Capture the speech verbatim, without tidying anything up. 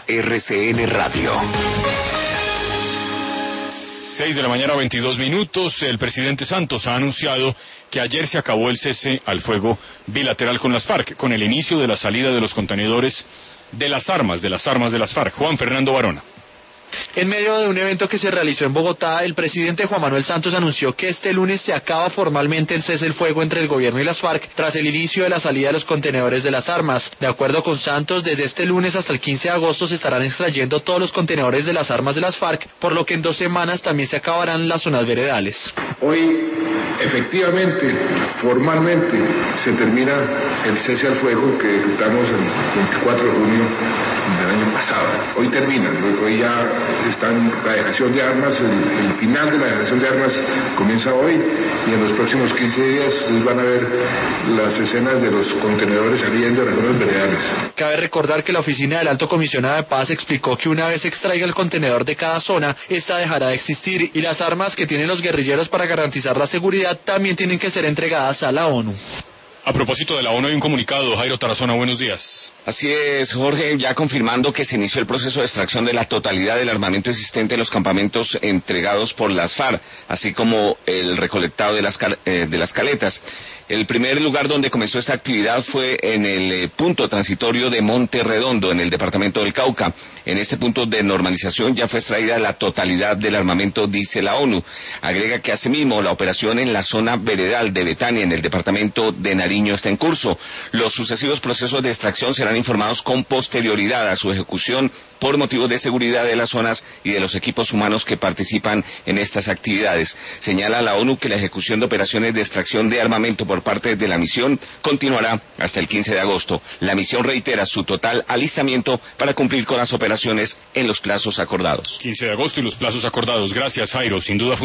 R C N Radio. seis de la mañana, veintidós minutos. El presidente Santos ha anunciado que ayer se acabó el cese al fuego bilateral con las FARC, con el inicio de la salida de los contenedores de las armas, de las armas de las FARC. Juan Fernando Varona. En medio de un evento que se realizó en Bogotá, el presidente Juan Manuel Santos anunció que este lunes se acaba formalmente el cese al fuego entre el gobierno y las FARC tras el inicio de la salida de los contenedores de las armas. De acuerdo con Santos, desde este lunes hasta el quince de agosto se estarán extrayendo todos los contenedores de las armas de las FARC, por lo que en dos semanas también se acabarán las zonas veredales. Hoy, efectivamente, formalmente, se termina el cese al fuego que decretamos el veinticuatro de junio del año pasado. Hoy termina, hoy ya están la dejación de armas, el, el final de la dejación de armas comienza hoy y en los próximos quince días ustedes van a ver las escenas de los contenedores saliendo de las zonas veredales. Cabe recordar que la oficina del Alto Comisionado de Paz explicó que una vez se extraiga el contenedor de cada zona, esta dejará de existir y las armas que tienen los guerrilleros para garantizar la seguridad también tienen que ser entregadas a la ONU. A propósito de la ONU hay un comunicado. Jairo Tarazona, buenos días. Así es, Jorge, ya confirmando que se inició el proceso de extracción de la totalidad del armamento existente en los campamentos entregados por las FARC, así como el recolectado de las, cal eh, de las caletas. El primer lugar donde comenzó esta actividad fue en el eh, punto transitorio de Monte Redondo, en el departamento del Cauca. En este punto de normalización ya fue extraída la totalidad del armamento, dice la ONU. Agrega que asimismo la operación en la zona veredal de Betania, en el departamento de Nariño, está en curso. Los sucesivos procesos de extracción serán informados con posterioridad a su ejecución por motivos de seguridad de las zonas y de los equipos humanos que participan en estas actividades. Señala la ONU que la ejecución de operaciones de extracción de armamento por parte de la misión continuará hasta el quince de agosto. La misión reitera su total alistamiento para cumplir con las operaciones en los plazos acordados. quince de agosto y los plazos acordados. Gracias, Jairo. Sin duda